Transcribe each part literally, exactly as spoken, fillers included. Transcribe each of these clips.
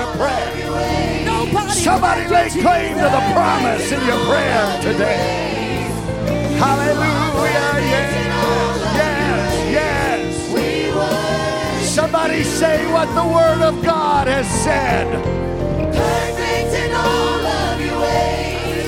to pray. Somebody lay claim to the promise in your prayer today. Hallelujah. Yes, yes, yes. Somebody say what the Word of God has said. Perfect in all of your ways.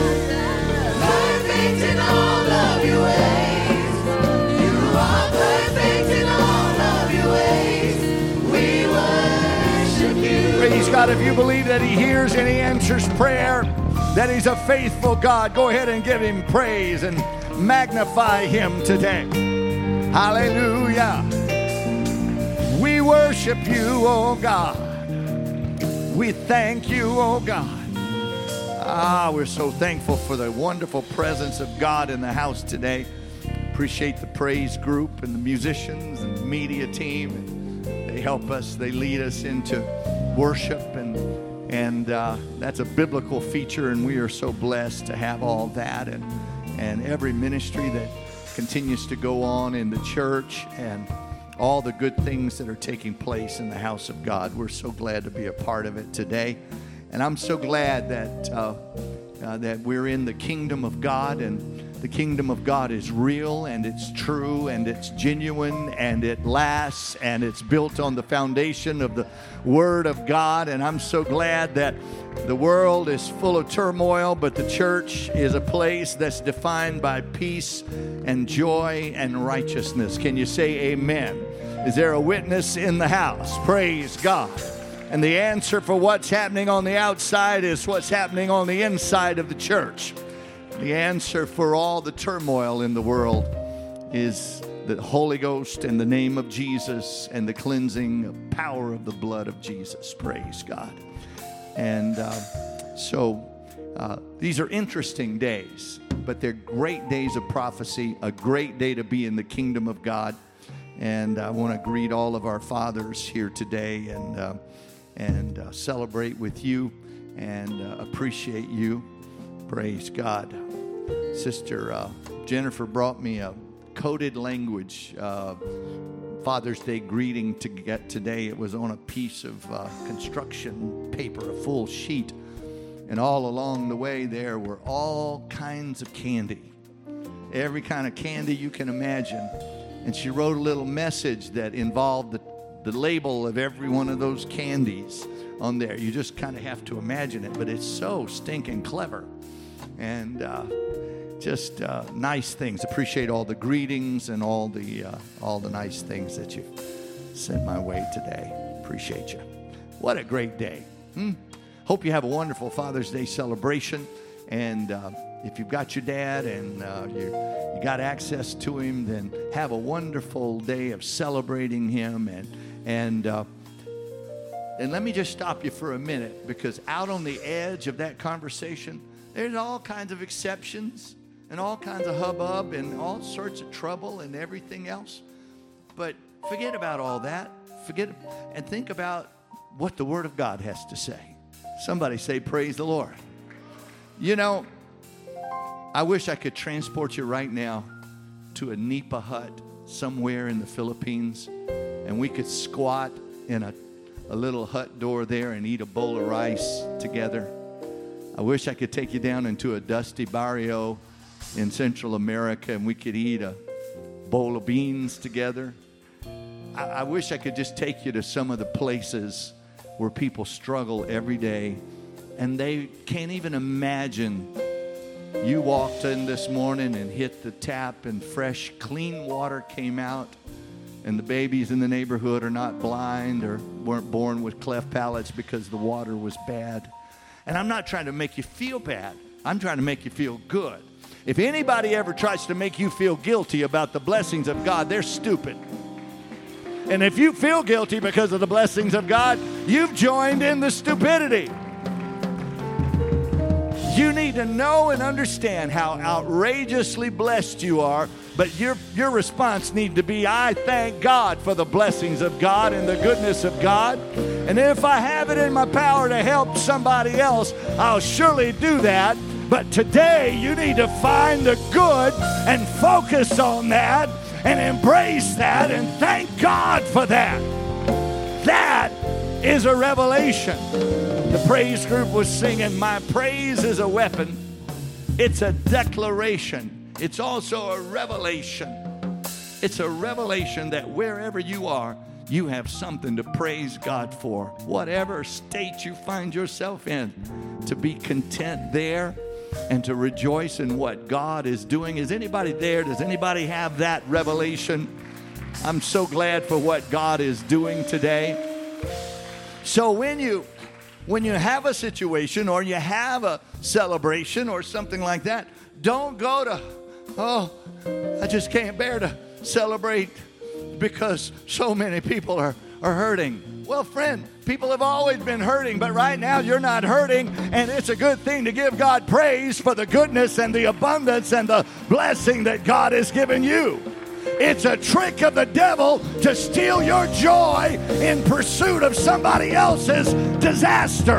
Perfect in all of your ways. You are perfect in all of your ways. We worship you. Praise God. If you believe that He hears and He answers prayer, that He's a faithful God, go ahead and give Him praise and magnify Him today. Hallelujah. We worship you, oh God. We thank you, oh God. Ah, we're so thankful for the wonderful presence of God in the house today. Appreciate the praise group and the musicians and the media team. They help us, they lead us into worship, and and uh, that's a biblical feature, and we are so blessed to have all that, and and every ministry that continues to go on in the church, and all the good things that are taking place in the house of God. We're so glad to be a part of it today. And I'm so glad that uh, uh, that we're in the kingdom of God, and the kingdom of God is real, and it's true, and it's genuine, and it lasts, and it's built on the foundation of the Word of God. And I'm so glad that the world is full of turmoil, but the church is a place that's defined by peace and joy and righteousness. Can you say amen? Is there a witness in the house? Praise God. And the answer for what's happening on the outside is what's happening on the inside of the church. The answer for all the turmoil in the world is the Holy Ghost and the name of Jesus and the cleansing power of the blood of Jesus. Praise God. And uh, so uh, these are interesting days, but they're great days of prophecy, a great day to be in the kingdom of God. And I want to greet all of our fathers here today, and uh, and uh, celebrate with you and uh, appreciate you. Praise God. Sister uh, Jennifer brought me a coded language uh, Father's Day greeting to get today. It was on a piece of uh, construction paper, a full sheet. And all along the way there were all kinds of candy. Every kind of candy you can imagine. And she wrote a little message that involved the, the label of every one of those candies on there. You just kind of have to imagine it, but it's so stinking clever. And uh, just uh, nice things. Appreciate all the greetings and all the uh, all the nice things that you've sent my way today. Appreciate you. What a great day. Hmm? Hope you have a wonderful Father's Day celebration. And uh, if you've got your dad and uh, you you got access to him, then have a wonderful day of celebrating him. And and uh, and let me just stop you for a minute, because out on the edge of that conversation, there's all kinds of exceptions and all kinds of hubbub and all sorts of trouble and everything else. But forget about all that. Forget and think about what the Word of God has to say. Somebody say, praise the Lord. You know, I wish I could transport you right now to a nipa hut somewhere in the Philippines, and we could squat in a, a little hut door there and eat a bowl of rice together. I wish I could take you down into a dusty barrio in Central America, and we could eat a bowl of beans together. I, I wish I could just take you to some of the places where people struggle every day, and they can't even imagine. You walked in this morning and hit the tap, and fresh, clean water came out, and the babies in the neighborhood are not blind or weren't born with cleft palates because the water was bad. And I'm not trying to make you feel bad. I'm trying to make you feel good. If anybody ever tries to make you feel guilty about the blessings of God, they're stupid. And if you feel guilty because of the blessings of God, you've joined in the stupidity. You need to know and understand how outrageously blessed you are, but your, your response needs to be, I thank God for the blessings of God and the goodness of God. And if I have it in my power to help somebody else, I'll surely do that. But today you need to find the good and focus on that and embrace that and thank God for that. That is a revelation. The praise group was singing, my praise is a weapon. It's a declaration. It's also a revelation. It's a revelation that wherever you are, you have something to praise God for. Whatever state you find yourself in, to be content there and to rejoice in what God is doing. Is anybody there? Does anybody have that revelation? I'm so glad for what God is doing today. So when you when you have a situation or you have a celebration or something like that, don't go to, oh, I just can't bear to celebrate because so many people are, are hurting. Well, friend, people have always been hurting, but right now you're not hurting, and it's a good thing to give God praise for the goodness and the abundance and the blessing that God has given you. It's a trick of the devil to steal your joy in pursuit of somebody else's disaster.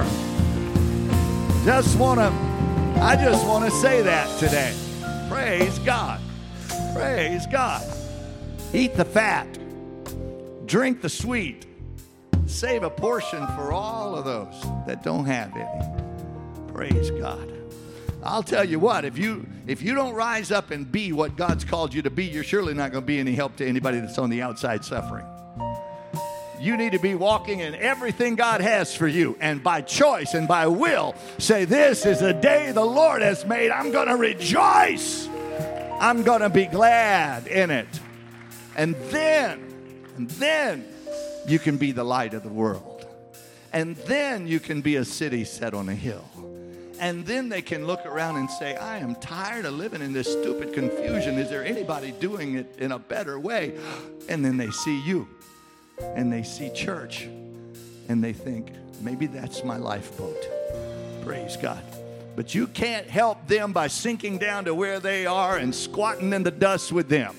Just want to, I just want to say that today. Praise God. Praise God. Eat the fat. Drink the sweet. Save a portion for all of those that don't have any. Praise God. I'll tell you what, if you if you don't rise up and be what God's called you to be, you're surely not going to be any help to anybody that's on the outside suffering. You need to be walking in everything God has for you, and by choice and by will, say, this is the day the Lord has made. I'm going to rejoice. I'm going to be glad in it. And then, and then you can be the light of the world. And then you can be a city set on a hill. And then they can look around and say, I am tired of living in this stupid confusion. Is there anybody doing it in a better way? And then they see you. And they see church. And they think, maybe that's my lifeboat. Praise God. But you can't help them by sinking down to where they are and squatting in the dust with them.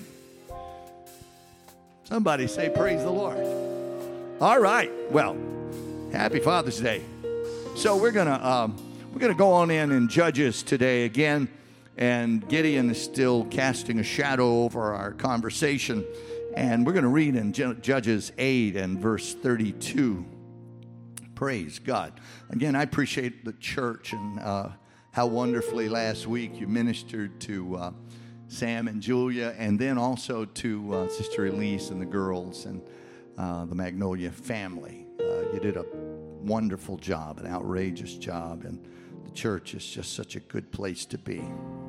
Somebody say, praise the Lord. All right. Well, happy Father's Day. So we're going to... Um, We're going to go on in in Judges today again, and Gideon is still casting a shadow over our conversation, and we're going to read in Judges eight and verse thirty-two. Praise God. Again, I appreciate the church and uh, how wonderfully last week you ministered to uh, Sam and Julia, and then also to uh, Sister Elise and the girls and uh, the Magnolia family. Uh, you did a wonderful job, an outrageous job, and the church is just such a good place to be.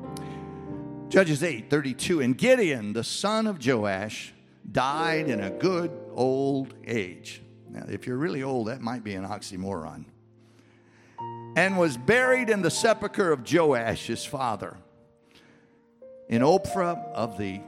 Judges eight thirty-two, and Gideon, the son of Joash, died in a good old age. Now, if you're really old, that might be an oxymoron. And was buried in the sepulchre of Joash, his father, in Ophrah of the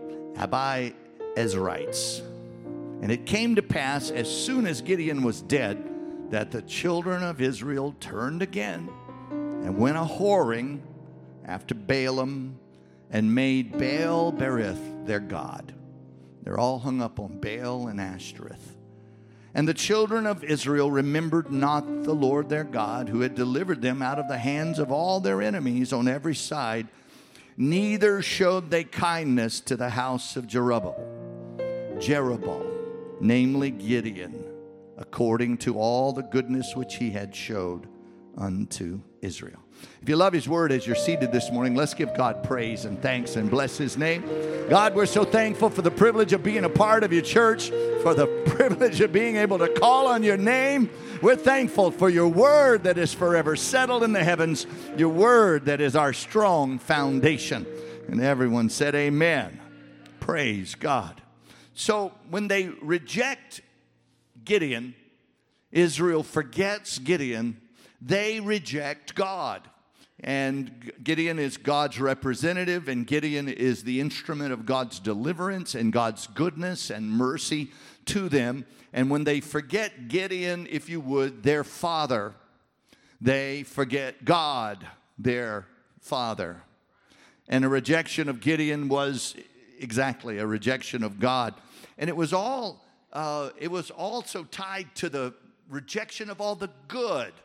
Abiezrites. And it came to pass, as soon as Gideon was dead, that the children of Israel turned again and went a whoring after Balaam and made Baal Berith their god. They're all hung up on Baal and Ashtoreth. And the children of Israel remembered not the Lord their God, who had delivered them out of the hands of all their enemies on every side, neither showed they kindness to the house of Jerubbaal, Jerubbaal, namely Gideon, according to all the goodness which he had showed unto Israel. If you love his word as you're seated this morning, let's give God praise and thanks and bless his name. God, we're so thankful for the privilege of being a part of your church, for the privilege of being able to call on your name. We're thankful for your word that is forever settled in the heavens, your word that is our strong foundation. And everyone said amen. Praise God. So when they reject Gideon, Israel forgets Gideon, they reject God. And Gideon is God's representative, and Gideon is the instrument of God's deliverance and God's goodness and mercy to them. And when they forget Gideon, if you would, their father, they forget God, their father. And a rejection of Gideon was exactly a rejection of God. And it was all, uh, it was also tied to the rejection of all the good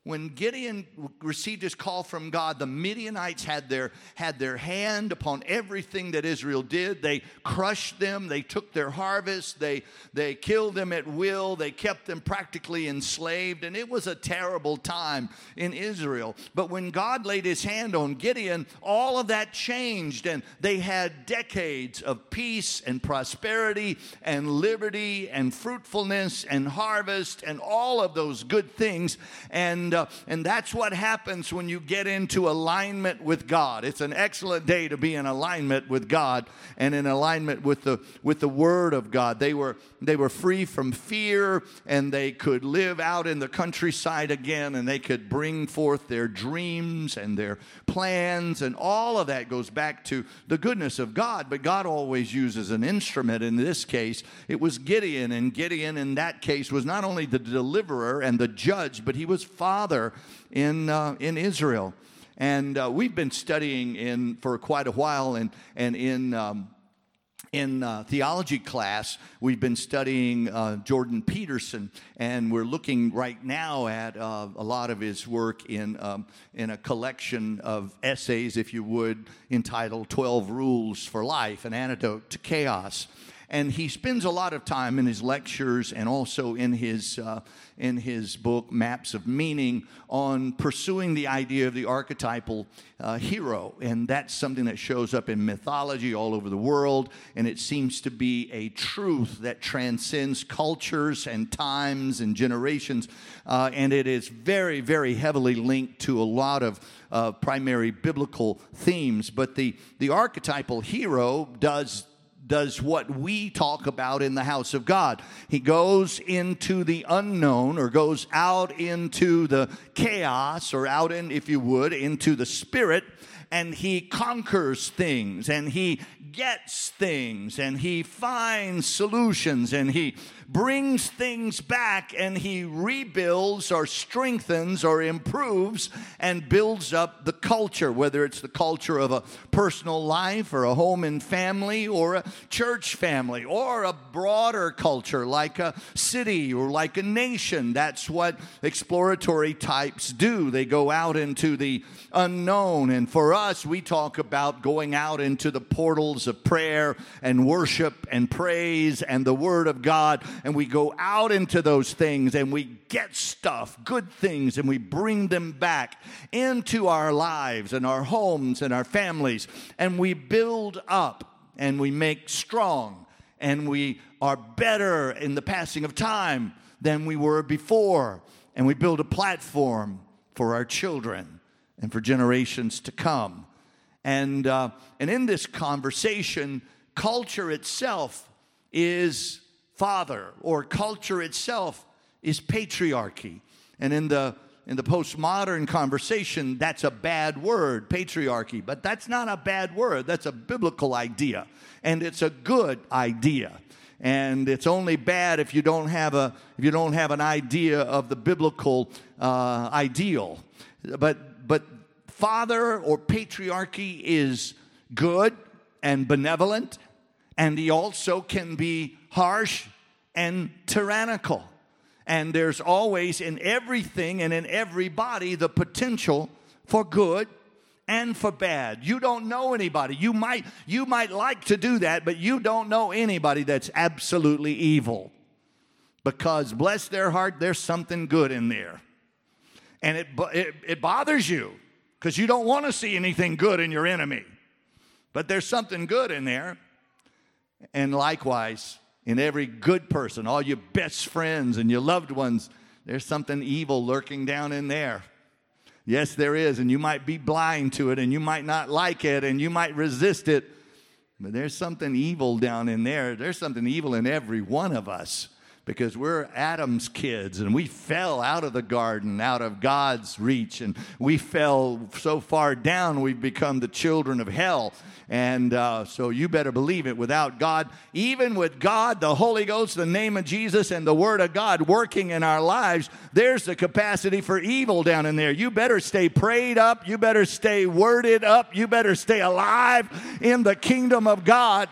when Gideon received his call from God, the Midianites had their, had their hand upon everything that Israel did. They crushed them. They took their harvest. They, they killed them at will. They kept them practically enslaved. And it was a terrible time in Israel. But when God laid his hand on Gideon, all of that changed. And they had decades of peace and prosperity and liberty and fruitfulness and harvest and all of those good things. And Uh, and that's what happens when you get into alignment with God. It's an excellent day to be in alignment with God and in alignment with the with the Word of God. They were they were free from fear, and they could live out in the countryside again, and they could bring forth their dreams and their plans, and all of that goes back to the goodness of God. But God always uses an instrument. In this case, it was Gideon, and Gideon in that case was not only the deliverer and the judge, but he was father in uh, in Israel. And uh, we've been studying in for quite a while, and and in um, in uh, theology class we've been studying uh, Jordan Peterson, and we're looking right now at uh, a lot of his work in um, in a collection of essays, if you would, entitled twelve Rules for Life: An Antidote to Chaos. And he spends a lot of time in his lectures and also in his uh, in his book, Maps of Meaning, on pursuing the idea of the archetypal uh, hero. And that's something that shows up in mythology all over the world. And it seems to be a truth that transcends cultures and times and generations. Uh, and it is very, very heavily linked to a lot of uh, primary biblical themes. But the, the archetypal hero does does what we talk about in the house of God. He goes into the unknown, or goes out into the chaos, or out in, if you would, into the spirit, and he conquers things, and he gets things, and he finds solutions, and he brings things back, and he rebuilds or strengthens or improves and builds up the culture, whether it's the culture of a personal life or a home and family or a church family or a broader culture like a city or like a nation. That's what exploratory types do. They go out into the unknown. And for us, we talk about going out into the portals of prayer and worship and praise and the Word of God. And we go out into those things and we get stuff, good things, and we bring them back into our lives and our homes and our families. And we build up and we make strong. And we are better in the passing of time than we were before. And we build a platform for our children and for generations to come. And, uh, and in this conversation, culture itself is father, or culture itself is patriarchy. And in the in the postmodern conversation, that's a bad word, patriarchy. But that's not a bad word. That's a biblical idea. And it's a good idea. And it's only bad if you don't have a if you don't have an idea of the biblical uh, ideal. But but father or patriarchy is good and benevolent, and he also can be harsh and tyrannical. And there's always in everything and in everybody the potential for good and for bad. You don't know anybody. You might you might like to do that, but you don't know anybody that's absolutely evil. Because bless their heart, there's something good in there. And it it, it bothers you because you don't want to see anything good in your enemy. But there's something good in there. And likewise, in every good person, all your best friends and your loved ones, there's something evil lurking down in there. Yes, there is, and you might be blind to it, and you might not like it, and you might resist it, but there's something evil down in there. There's something evil in every one of us, because we're Adam's kids, and we fell out of the garden, out of God's reach, and we fell so far down, we've become the children of hell. And uh, so you better believe it. Without God, even with God, the Holy Ghost, the name of Jesus, and the Word of God working in our lives, there's the capacity for evil down in there. You better stay prayed up. You better stay worded up. You better stay alive in the kingdom of God.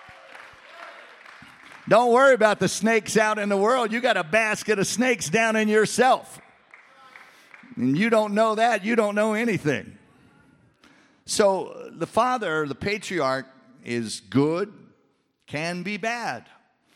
Don't worry about the snakes out in the world. You got a basket of snakes down in yourself. And you don't know that, you don't know anything. So the father, the patriarch, is good, can be bad.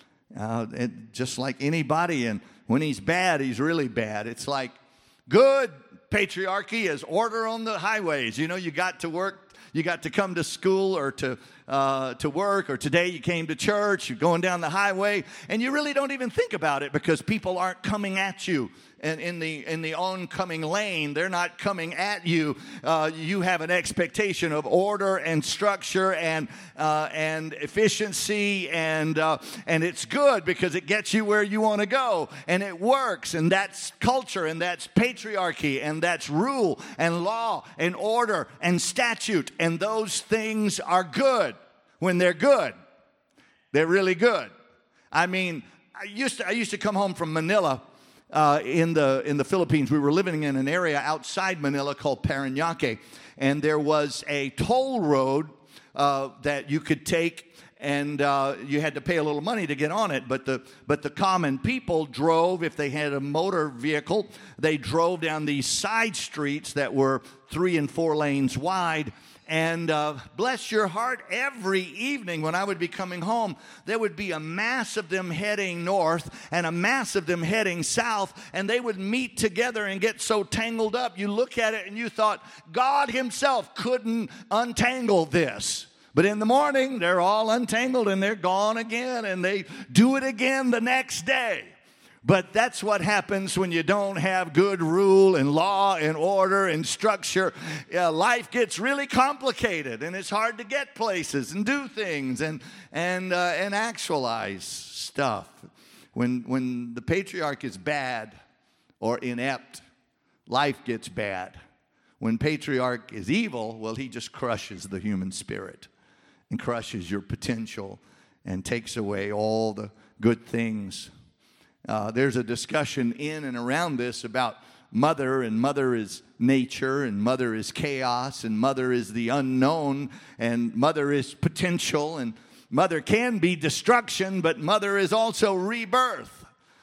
Uh, it, just like anybody, and when he's bad, he's really bad. It's like good patriarchy is order on the highways. You know, you got to work, you got to come to school or to uh, to work, or today you came to church, you're going down the highway, and you really don't even think about it because people aren't coming at you. And in the in the oncoming lane, they're not coming at you. Uh, you have an expectation of order and structure and uh, and efficiency, and uh, and it's good because it gets you where you want to go, and it works. And that's culture, and that's patriarchy, and that's rule and law and order and statute, and those things are good when they're good. They're really good. I mean, I used to I used to come home from Manila. Uh, in the in the Philippines. We were living in an area outside Manila called Parañaque, and there was a toll road uh, that you could take, and uh, you had to pay a little money to get on it. But the but the common people drove, if they had a motor vehicle, they drove down these side streets that were three and four lanes wide. And uh, bless your heart, every evening when I would be coming home, there would be a mass of them heading north and a mass of them heading south, and they would meet together and get so tangled up. You look at it and you thought, God himself couldn't untangle this. But in the morning, they're all untangled and they're gone again, and they do it again the next day. But that's what happens when you don't have good rule and law and order and structure. Uh, life gets really complicated, and it's hard to get places and do things and and uh, and actualize stuff. When when the patriarch is bad or inept, life gets bad. When patriarch is evil, well, he just crushes the human spirit and crushes your potential and takes away all the good things. Uh, there's a discussion in and around this about mother, and mother is nature, and mother is chaos, and mother is the unknown, and mother is potential, and mother can be destruction, but mother is also rebirth.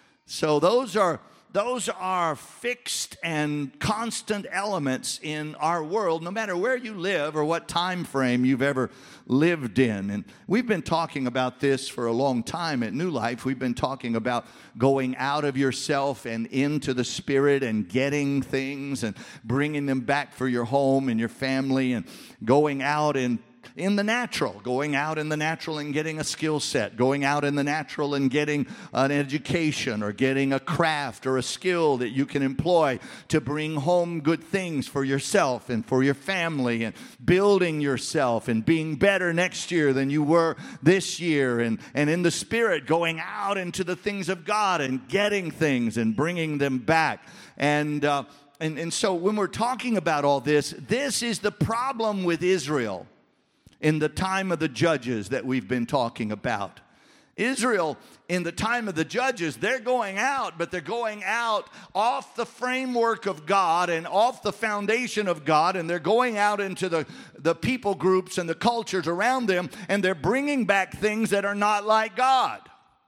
So those are those are fixed and constant elements in our world, no matter where you live or what time frame you've ever lived in. And we've been talking about this for a long time at New Life. We've been talking about going out of yourself and into the Spirit and getting things and bringing them back for your home and your family, and going out and in the natural, going out in the natural and getting a skill set, going out in the natural and getting an education or getting a craft or a skill that you can employ to bring home good things for yourself and for your family, and building yourself and being better next year than you were this year, and, and in the Spirit going out into the things of God and getting things and bringing them back. And, uh, and, and so when we're talking about all this, this is the problem with Israel. In the time of the judges that we've been talking about. Israel, in the time of the judges, they're going out, but they're going out off the framework of God and off the foundation of God, and they're going out into the, the people groups and the cultures around them, and they're bringing back things that are not like God.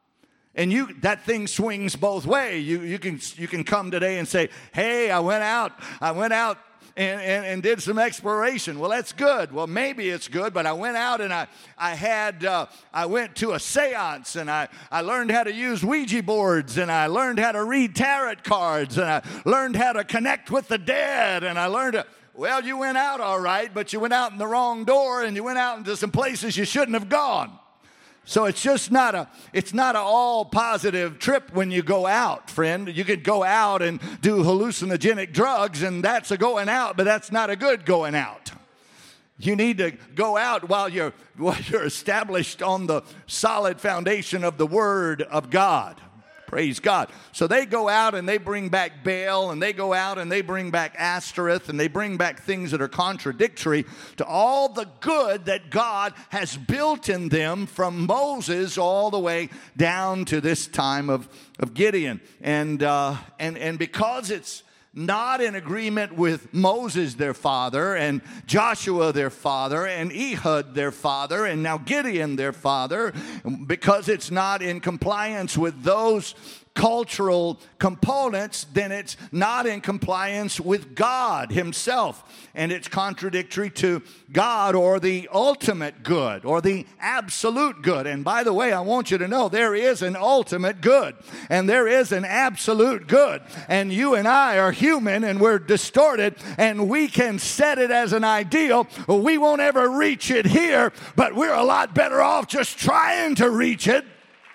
And you, that thing swings both ways. You, you can, you can come today and say, hey, I went out, I went out, And, and, and did some exploration. Well, that's good. Well, maybe it's good, but I went out and I, I had, uh, I went to a seance, and I, I learned how to use Ouija boards, and I learned how to read tarot cards, and I learned how to connect with the dead, and I learned to, well, you went out all right, but you went out in the wrong door, and you went out into some places you shouldn't have gone. So it's just not a, it's not an all positive trip when you go out, friend. You could go out and do hallucinogenic drugs, and that's a going out, but that's not a good going out. You need to go out while you're, while you're established on the solid foundation of the Word of God. Praise God. So they go out and they bring back Baal, and they go out and they bring back Ashtoreth, and they bring back things that are contradictory to all the good that God has built in them from Moses all the way down to this time of, of Gideon. And, uh, and, and because it's not in agreement with Moses, their father, and Joshua, their father, and Ehud, their father, and now Gideon, their father, because it's not in compliance with those cultural components, then it's not in compliance with God himself. And it's contradictory to God or the ultimate good or the absolute good. And by the way, I want you to know there is an ultimate good and there is an absolute good. And you and I are human and we're distorted and we can set it as an ideal. We won't ever reach it here, but we're a lot better off just trying to reach it.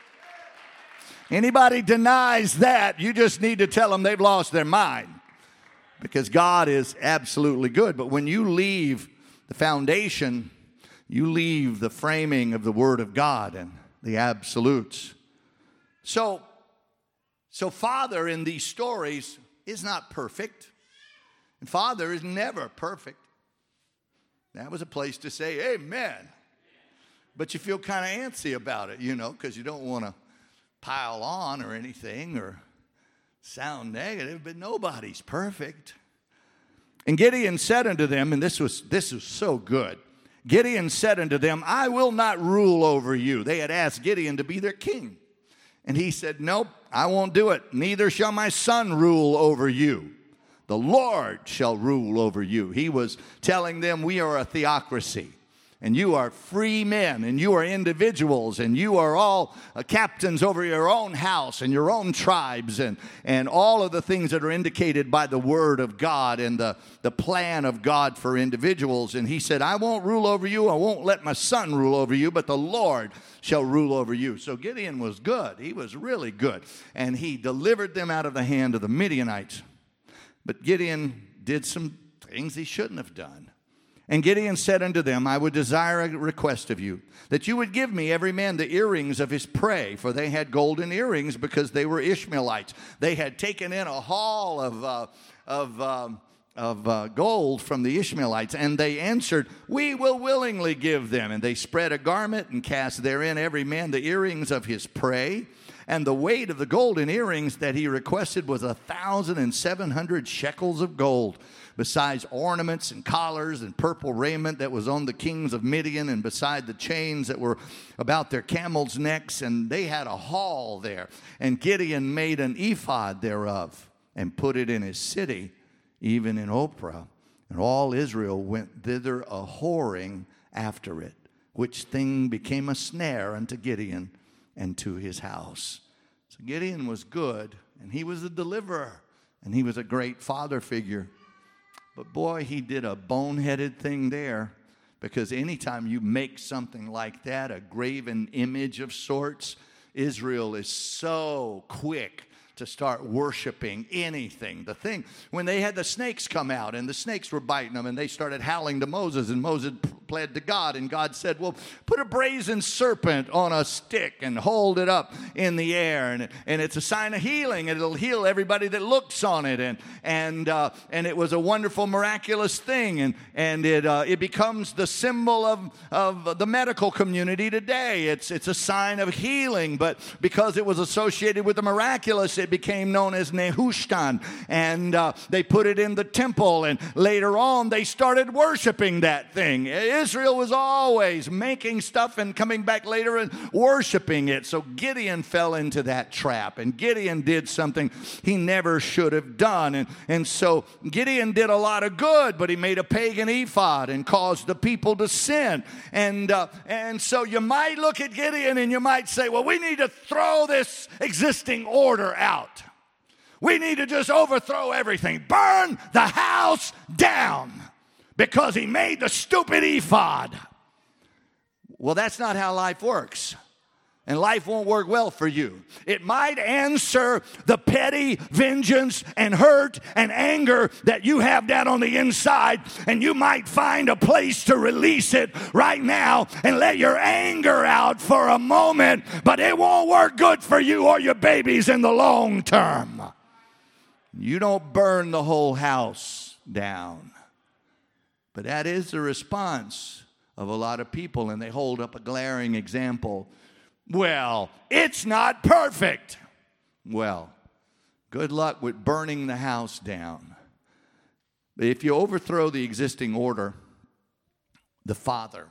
Anybody denies that, you just need to tell them they've lost their mind, because God is absolutely good. But when you leave the foundation, you leave the framing of the Word of God and the absolutes. So, so Father in these stories is not perfect, and Father is never perfect. That was a place to say amen. But you feel kind of antsy about it, you know, because you don't want to pile on or anything or sound negative, but nobody's perfect. And Gideon said unto them, and this was this was so good. Gideon said unto them, I will not rule over you. They had asked Gideon to be their king. And he said, nope, I won't do it. Neither shall my son rule over you. The Lord shall rule over you. He was telling them, we are a theocracy. And you are free men, and you are individuals, and you are all uh, captains over your own house and your own tribes, and, and all of the things that are indicated by the Word of God and the, the plan of God for individuals. And he said, I won't rule over you. I won't let my son rule over you, but the Lord shall rule over you. So Gideon was good. He was really good. And he delivered them out of the hand of the Midianites. But Gideon did some things he shouldn't have done. And Gideon said unto them, I would desire a request of you, that you would give me every man the earrings of his prey, for they had golden earrings because they were Ishmaelites. They had taken in a haul of, uh, of, um, of uh, gold from the Ishmaelites, and they answered, we will willingly give them. And they spread a garment and cast therein every man the earrings of his prey. And the weight of the golden earrings that he requested was a thousand and seven hundred shekels of gold, besides ornaments and collars and purple raiment that was on the kings of Midian, and beside the chains that were about their camels' necks. And they had a haul there. And Gideon made an ephod thereof and put it in his city, even in Ophrah. And all Israel went thither a whoring after it, which thing became a snare unto Gideon and to his house. So Gideon was good, and he was a deliverer, and he was a great father figure. But boy, he did a boneheaded thing there, because anytime you make something like that, a graven image of sorts, Israel is so quick to start worshiping anything. The thing, when they had the snakes come out and the snakes were biting them and they started howling to Moses, and Moses pled to God, and God said, well, put a brazen serpent on a stick and hold it up in the air, and, and it's a sign of healing, and it'll heal everybody that looks on it. And and uh, and it was a wonderful, miraculous thing, and and it uh, it becomes the symbol of of the medical community today. It's it's a sign of healing, but because it was associated with the miraculous, it became known as Nehushtan, and uh, they put it in the temple, and later on they started worshiping that thing. Israel was always making stuff and coming back later and worshiping it. So Gideon fell into that trap, and Gideon did something he never should have done. And, and so Gideon did a lot of good, but he made a pagan ephod and caused the people to sin. And, uh, and so you might look at Gideon and you might say, well, we need to throw this existing order out. We need to just overthrow everything. Burn the house down, because he made the stupid ephod. Well, that's not how life works. And life won't work well for you. It might answer the petty vengeance and hurt and anger that you have down on the inside, and you might find a place to release it right now and let your anger out for a moment, but it won't work good for you or your babies in the long term. You don't burn the whole house down. But that is the response of a lot of people, and they hold up a glaring example. Well, it's not perfect. Well, good luck with burning the house down. But if you overthrow the existing order, the father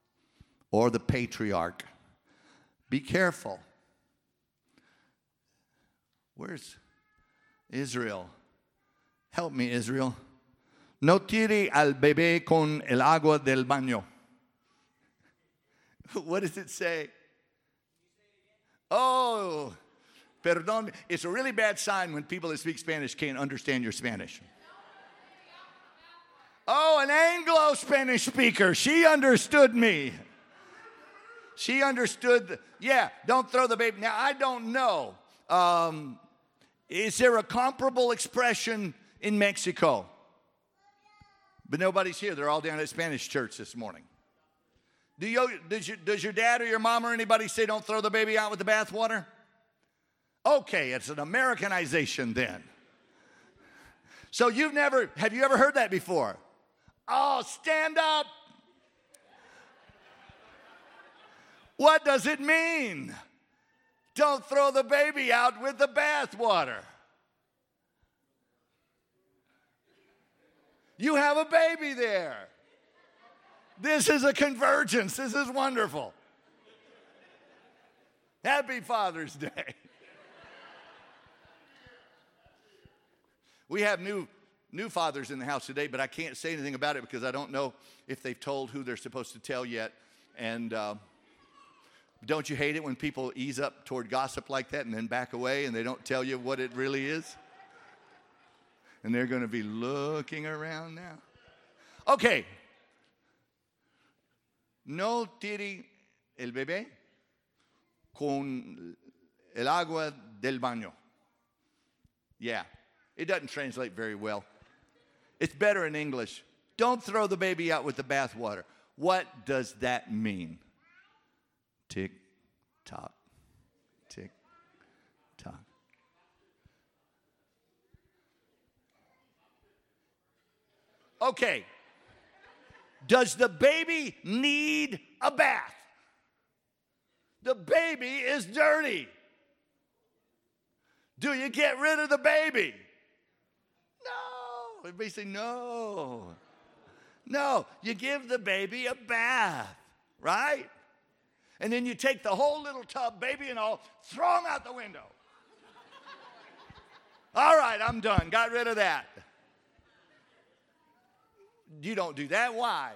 or the patriarch, be careful. Where's Israel? Help me, Israel. No tire al bebé con el agua del baño. What does it say? Oh, perdón. It's a really bad sign when people that speak Spanish can't understand your Spanish. Oh, an Anglo-Spanish speaker. She understood me. She understood. The, yeah, don't throw the baby. Now, I don't know. Um, is there a comparable expression in Mexico? But nobody's here. They're all down at Spanish church this morning. Do you, does, your, does your dad or your mom or anybody say don't throw the baby out with the bathwater? Okay, it's an Americanization then. So you've never, have you ever heard that before? Oh, stand up. What does it mean? Don't throw the baby out with the bathwater. You have a baby there. This is a convergence. This is wonderful. Happy Father's Day. We have new new fathers in the house today, but I can't say anything about it because I don't know if they've told who they're supposed to tell yet. And uh, don't you hate it when people ease up toward gossip like that and then back away and they don't tell you what it really is? And they're going to be looking around now. Okay. No tire el bebé con el agua del baño. Yeah, it doesn't translate very well. It's better in English. Don't throw the baby out with the bathwater. What does that mean? Tick, tock, tick, tock. Okay. Does the baby need a bath? The baby is dirty. Do you get rid of the baby? No. Everybody say no. No. You give the baby a bath, right? And then you take the whole little tub, baby and all, throw them out the window. All right, I'm done. Got rid of that. You don't do that. Why?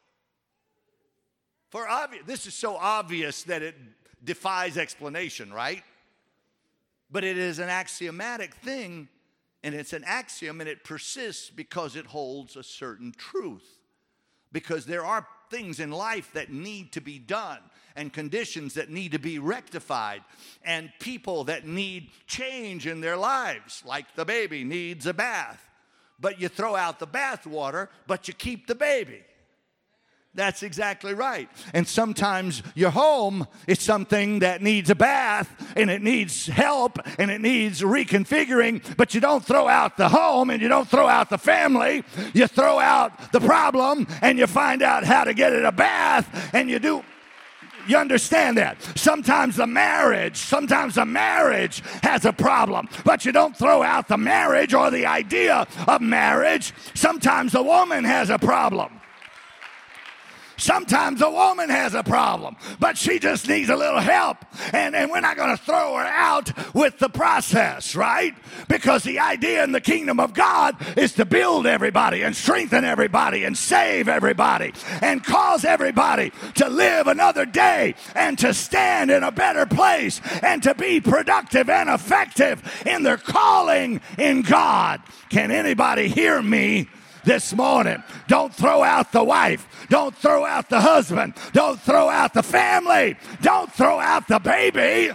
For obvious, this is so obvious that it defies explanation, right? But it is an axiomatic thing, and it's an axiom, and it persists because it holds a certain truth. Because there are things in life that need to be done, and conditions that need to be rectified, and people that need change in their lives, like the baby needs a bath. But you throw out the bath water, but you keep the baby. That's exactly right. And sometimes your home is something that needs a bath, and it needs help, and it needs reconfiguring, but you don't throw out the home, and you don't throw out the family. You throw out the problem, and you find out how to get it a bath, and you do... You understand that? Sometimes the marriage, sometimes the marriage has a problem, but you don't throw out the marriage or the idea of marriage. Sometimes the woman has a problem. Sometimes a woman has a problem, but she just needs a little help. And, and we're not going to throw her out with the process, right? Because the idea in the kingdom of God is to build everybody and strengthen everybody and save everybody and cause everybody to live another day and to stand in a better place and to be productive and effective in their calling in God. Can anybody hear me this morning? Don't throw out the wife. Don't throw out the husband. Don't throw out the family. Don't throw out the baby.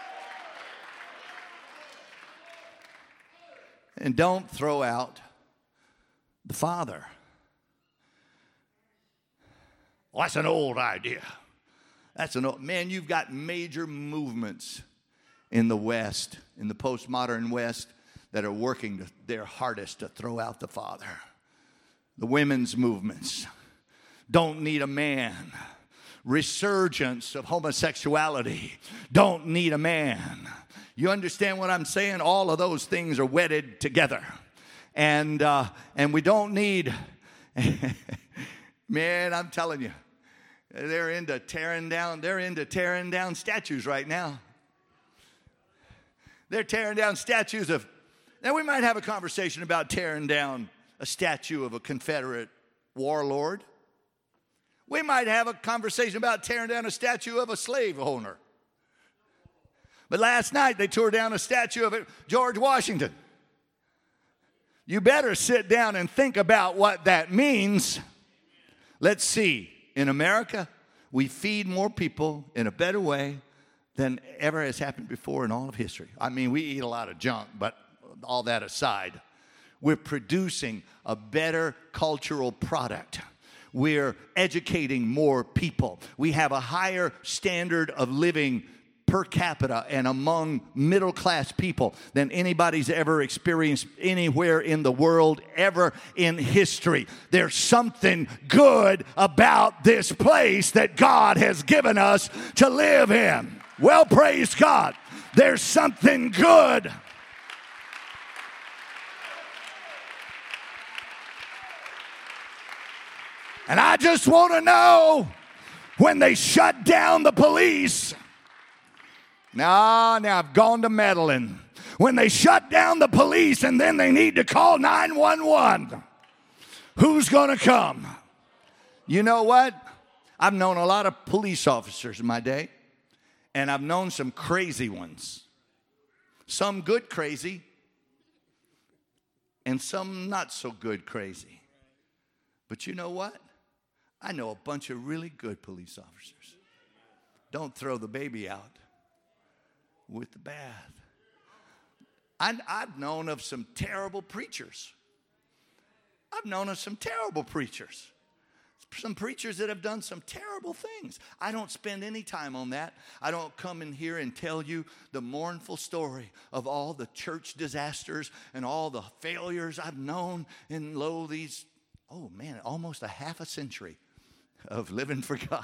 And don't throw out the father. Well, that's an old idea. That's an old, man, you've got major movements in the West, in the postmodern West, that are working their hardest to throw out the father. The women's movements don't need a man. Resurgence of homosexuality don't need a man. You understand what I'm saying? All of those things are wedded together. And uh, and we don't need, man, I'm telling you, they're into tearing down, they're into tearing down statues right now. They're tearing down statues of, now we might have a conversation about tearing down a statue of a Confederate warlord. We might have a conversation about tearing down a statue of a slave owner. But last night they tore down a statue of George Washington. You better sit down and think about what that means. Let's see. In America, we feed more people in a better way than ever has happened before in all of history. I mean, we eat a lot of junk, but all that aside, we're producing a better cultural product. We're educating more people. We have a higher standard of living per capita and among middle-class people than anybody's ever experienced anywhere in the world, ever in history. There's something good about this place that God has given us to live in. Well, praise God. There's something good. And I just want to know, when they shut down the police, now, now I've gone to meddling. When they shut down the police and then they need to call nine one one, who's going to come? You know what? I've known a lot of police officers in my day, and I've known some crazy ones. Some good crazy, and some not so good crazy. But you know what? I know a bunch of really good police officers. Don't throw the baby out with the bath. I, I've known of some terrible preachers. I've known of some terrible preachers. Some preachers that have done some terrible things. I don't spend any time on that. I don't come in here and tell you the mournful story of all the church disasters and all the failures I've known in lo these, oh man, almost a half a century of living for God.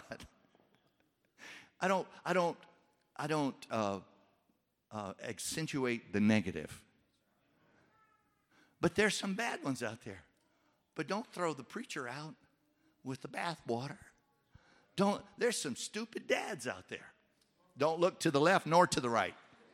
I don't, I don't, I don't uh, uh, accentuate the negative. But there's some bad ones out there. But don't throw the preacher out with the bathwater. Don't. There's some stupid dads out there. Don't look to the left nor to the right.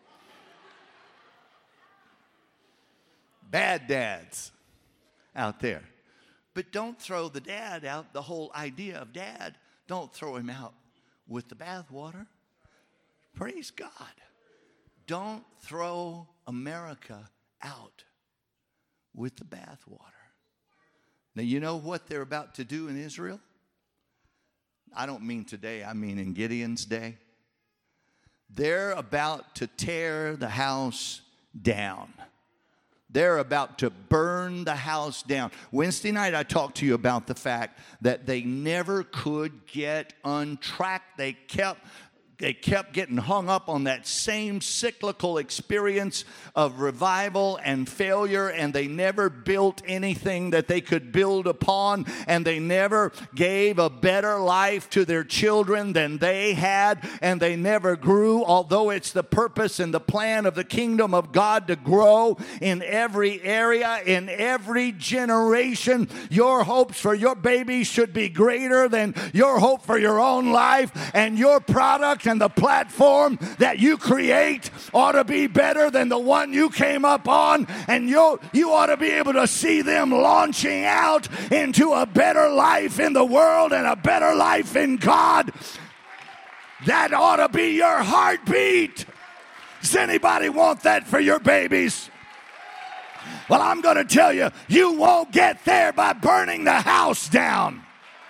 Bad dads out there. But don't throw the dad out, the whole idea of dad. Don't throw him out with the bathwater. Praise God. Don't throw America out with the bathwater. Now, you know what they're about to do in Israel? I don't mean today, I mean in Gideon's day. They're about to tear the house down. They're about to burn the house down. Wednesday night, I talked to you about the fact that they never could get untracked. They kept... They kept getting hung up on that same cyclical experience of revival and failure, and they never built anything that they could build upon, and they never gave a better life to their children than they had, and they never grew, although it's the purpose and the plan of the kingdom of God to grow in every area, in every generation. Your hopes for your baby should be greater than your hope for your own life, and your product and the platform that you create ought to be better than the one you came up on, and you you ought to be able to see them launching out into a better life in the world and a better life in God. That ought to be your heartbeat. Does anybody want that for your babies? Well, I'm going to tell you, you won't get there by burning the house down.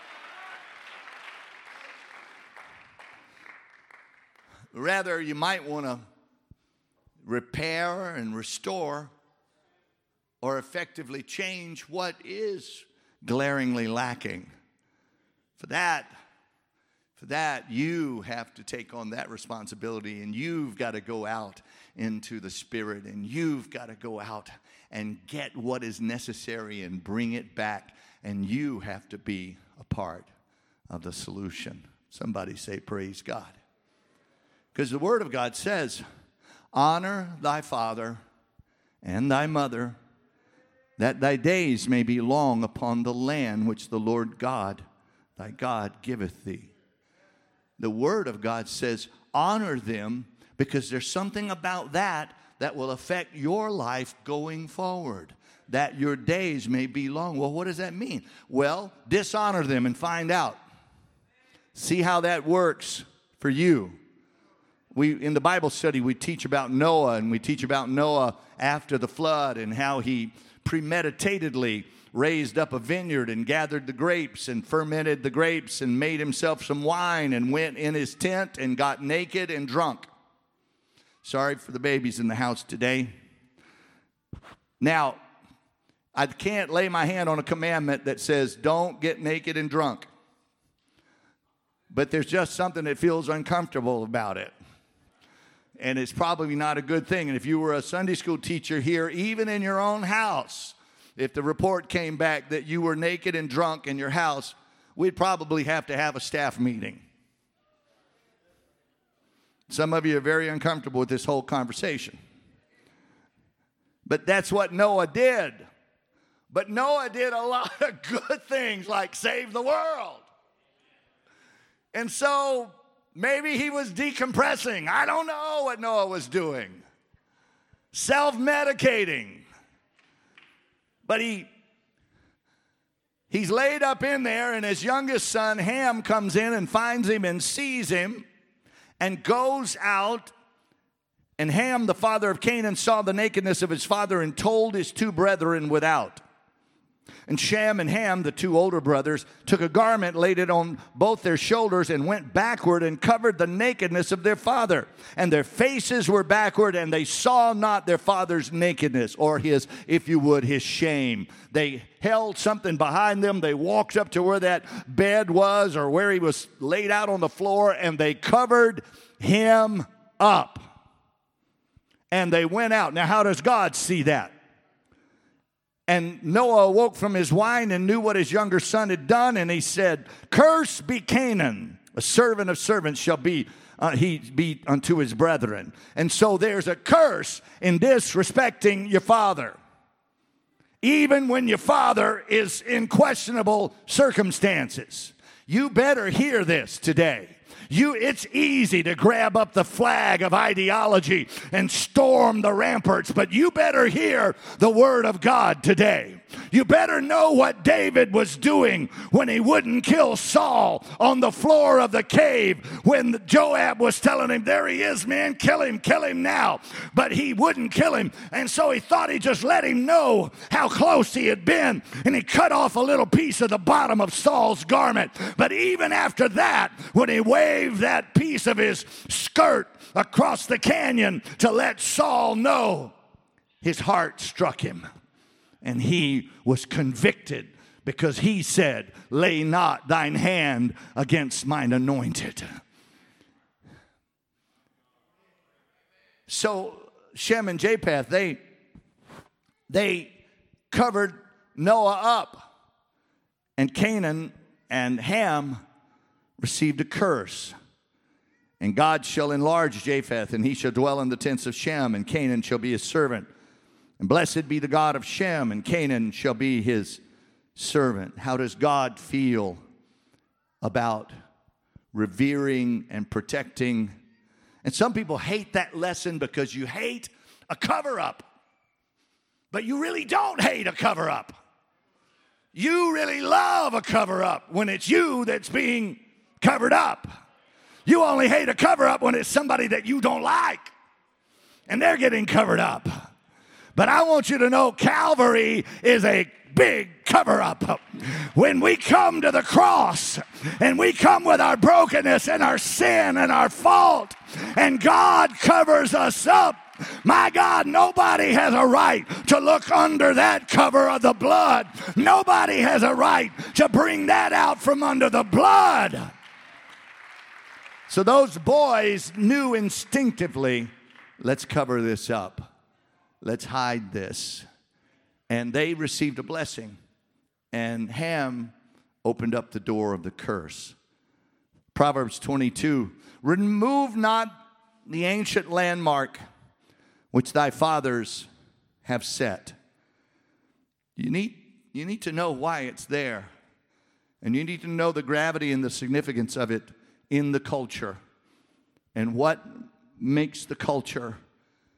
Rather, you might want to repair and restore or effectively change what is glaringly lacking. For that, for that, you have to take on that responsibility, and you've got to go out into the Spirit, and you've got to go out and get what is necessary and bring it back, and you have to be a part of the solution. Somebody say, praise God. Because the Word of God says, honor thy father and thy mother, that thy days may be long upon the land which the Lord God, thy God, giveth thee. The Word of God says, honor them, because there's something about that that will affect your life going forward, that your days may be long. Well, what does that mean? Well, dishonor them and find out. See how that works for you. We, in the Bible study, we teach about Noah, and we teach about Noah after the flood and how he premeditatedly raised up a vineyard and gathered the grapes and fermented the grapes and made himself some wine and went in his tent and got naked and drunk. Sorry for the babies in the house today. Now, I can't lay my hand on a commandment that says don't get naked and drunk. But there's just something that feels uncomfortable about it. And it's probably not a good thing. And if you were a Sunday school teacher here, even in your own house, if the report came back that you were naked and drunk in your house, we'd probably have to have a staff meeting. Some of you are very uncomfortable with this whole conversation. But that's what Noah did. But Noah did a lot of good things like save the world. And so maybe he was decompressing. I don't know what Noah was doing. Self-medicating. But he, he's laid up in there, and his youngest son, Ham, comes in and finds him and sees him and goes out. And Ham, the father of Canaan, saw the nakedness of his father and told his two brethren without. And Shem and Ham, the two older brothers, took a garment, laid it on both their shoulders, and went backward and covered the nakedness of their father. And their faces were backward, and they saw not their father's nakedness, or his, if you would, his shame. They held something behind them. They walked up to where that bed was, or where he was laid out on the floor, and they covered him up. And they went out. Now, how does God see that? And Noah awoke from his wine and knew what his younger son had done. And he said, "Cursed be Canaan, a servant of servants shall be uh, he be unto his brethren." And so there's a curse in disrespecting your father. Even when your father is in questionable circumstances. You better hear this today. You, it's easy to grab up the flag of ideology and storm the ramparts, but you better hear the word of God today. You better know what David was doing when he wouldn't kill Saul on the floor of the cave when Joab was telling him, "There he is, man, kill him, kill him now." But he wouldn't kill him, and so he thought he'd just let him know how close he had been, and he cut off a little piece of the bottom of Saul's garment. But even after that, when he waved that piece of his skirt across the canyon to let Saul know, his heart struck him. And he was convicted because he said, "Lay not thine hand against mine anointed." So Shem and Japheth, they, they covered Noah up. And Canaan and Ham received a curse. And God shall enlarge Japheth, and he shall dwell in the tents of Shem, and Canaan shall be his servant. And blessed be the God of Shem, and Canaan shall be his servant. How does God feel about revering and protecting? And some people hate that lesson because you hate a cover-up. But you really don't hate a cover-up. You really love a cover-up when it's you that's being covered up. You only hate a cover-up when it's somebody that you don't like, and they're getting covered up. But I want you to know Calvary is a big cover-up. When we come to the cross and we come with our brokenness and our sin and our fault, and God covers us up, my God, nobody has a right to look under that cover of the blood. Nobody has a right to bring that out from under the blood. So those boys knew instinctively, let's cover this up. Let's hide this. And they received a blessing. And Ham opened up the door of the curse. Proverbs twenty-two, remove not the ancient landmark which thy fathers have set. You need, you need to know why it's there. And you need to know the gravity and the significance of it in the culture. And what makes the culture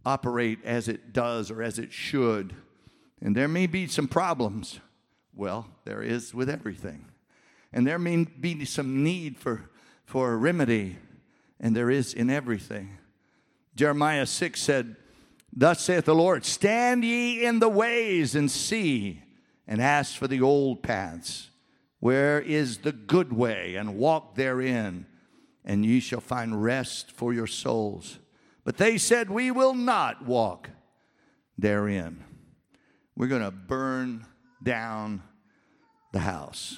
operate as it does or as it should. And there may be some problems. Well, there is with everything. And there may be some need for, for a remedy. And there is in everything. Jeremiah six said, "Thus saith the Lord, stand ye in the ways and see, and ask for the old paths. Where is the good way? And walk therein, and ye shall find rest for your souls." But they said, "We will not walk therein." We're going to burn down the house.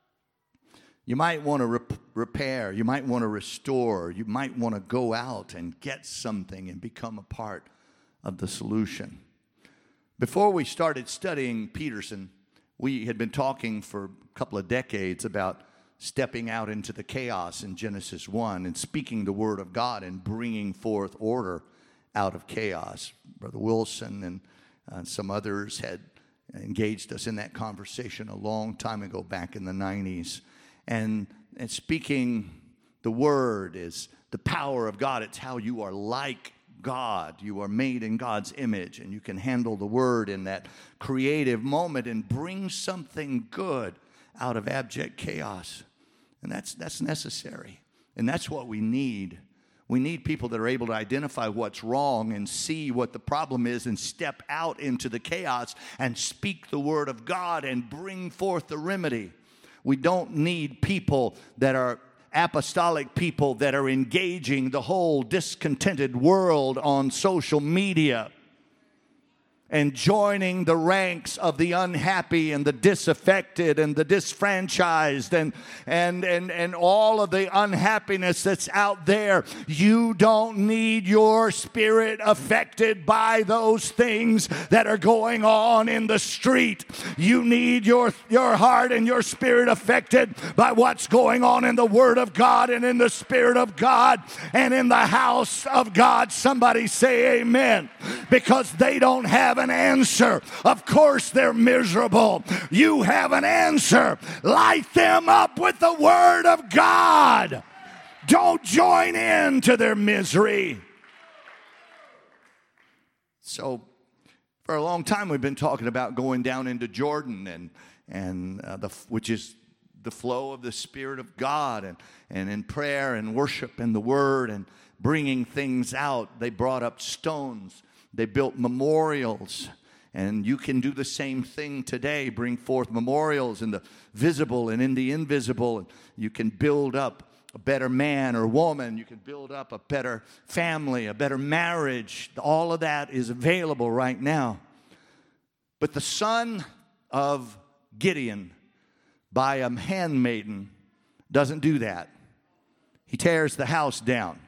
You might want to rep- repair. You might want to restore. You might want to go out and get something and become a part of the solution. Before we started studying Peterson, we had been talking for a couple of decades about stepping out into the chaos in Genesis one and speaking the word of God and bringing forth order out of chaos. Brother Wilson and uh, some others had engaged us in that conversation a long time ago, back in the nineties. And, and speaking the word is the power of God. It's how you are like God. You are made in God's image, and you can handle the word in that creative moment and bring something good out of abject chaos. And that's that's necessary. And that's what we need. We need people that are able to identify what's wrong and see what the problem is and step out into the chaos and speak the word of God and bring forth the remedy. We don't need people that are apostolic people that are engaging the whole discontented world on social media and joining the ranks of the unhappy and the disaffected and the disfranchised and, and, and, and all of the unhappiness that's out there. You don't need your spirit affected by those things that are going on in the street. You need your, your heart and your spirit affected by what's going on in the Word of God and in the Spirit of God and in the house of God. Somebody say amen. Because they don't have an answer. Of course they're miserable. You have an answer. Light them up with the word of God. Don't join in to their misery. So for a long time we've been talking about going down into Jordan and and uh, the which is the flow of the Spirit of God and and in prayer and worship and the word and bringing things out. They brought up stones. They built memorials, and you can do the same thing today. Bring forth memorials in the visible and in the invisible. And you can build up a better man or woman. You can build up a better family, a better marriage. All of that is available right now. But the son of Gideon by a handmaiden doesn't do that. He tears the house down.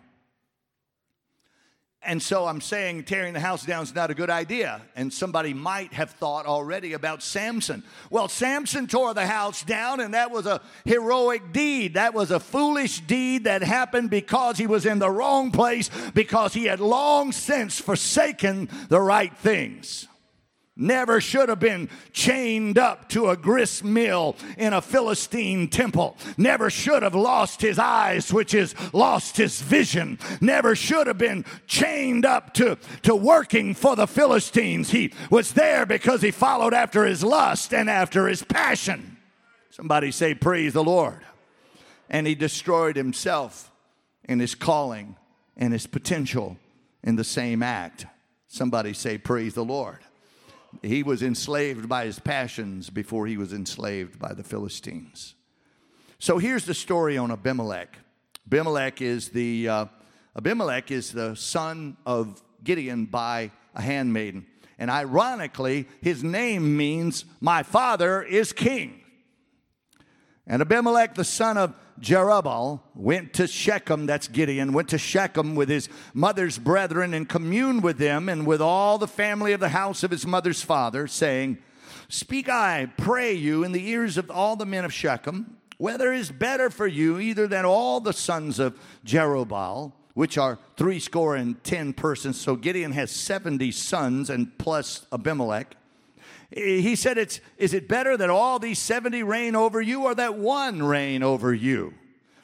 And so I'm saying tearing the house down is not a good idea. And somebody might have thought already about Samson. Well, Samson tore the house down, and that was a heroic deed. That was a foolish deed that happened because he was in the wrong place, because he had long since forsaken the right things. Never should have been chained up to a grist mill in a Philistine temple. Never should have lost his eyes, which is lost his vision. Never should have been chained up to, to working for the Philistines. He was there because he followed after his lust and after his passion. Somebody say, praise the Lord. And he destroyed himself and his calling and his potential in the same act. Somebody say, praise the Lord. He was enslaved by his passions before he was enslaved by the Philistines. So here's the story on Abimelech. Abimelech is the uh, Abimelech is the son of Gideon by a handmaiden. And ironically, his name means my father is king. And Abimelech, the son of Jerubbaal, went to Shechem, that's Gideon, went to Shechem with his mother's brethren and communed with them and with all the family of the house of his mother's father, saying, speak I, pray you, in the ears of all the men of Shechem, whether it is better for you either than all the sons of Jerubbaal, which are threescore and ten persons. So Gideon has seventy sons and plus Abimelech. He said, it's, is it better that all these seventy reign over you or that one reign over you?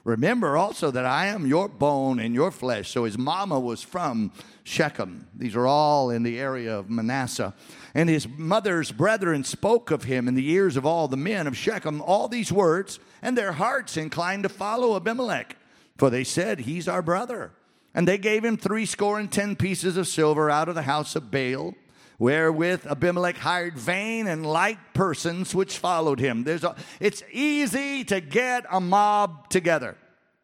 Remember also that I am your bone and your flesh. So his mama was from Shechem. These are all in the area of Manasseh. And his mother's brethren spoke of him in the ears of all the men of Shechem all these words, and their hearts inclined to follow Abimelech. For they said, he's our brother. And they gave him threescore and ten pieces of silver out of the house of Baal, wherewith Abimelech hired vain and light persons which followed him. There's a, it's easy to get a mob together.